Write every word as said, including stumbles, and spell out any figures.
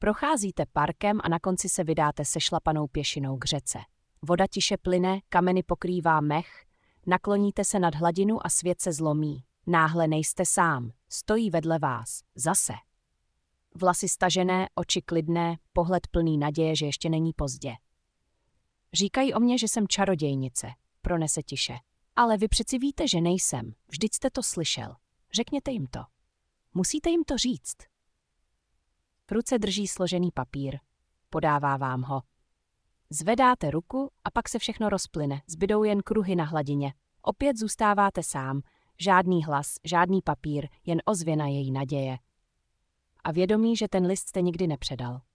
Procházíte parkem a na konci se vydáte sešlapanou pěšinou k řece. Voda tiše plyne, kameny pokrývá mech, nakloníte se nad hladinu a svět se zlomí. Náhle nejste sám, stojí vedle vás, zase. Vlasy stažené, oči klidné, pohled plný naděje, že ještě není pozdě. Říkají o mně, že jsem čarodějnice, pronese tiše. Ale vy přeci víte, že nejsem, vždyť jste to slyšel. Řekněte jim to. Musíte jim to říct. V ruce drží složený papír. Podává vám ho. Zvedáte ruku a pak se všechno rozplyne, zbydou jen kruhy na hladině. Opět zůstáváte sám, žádný hlas, žádný papír, jen ozvěna její naděje. A vědomí, že ten list jste nikdy nepředal.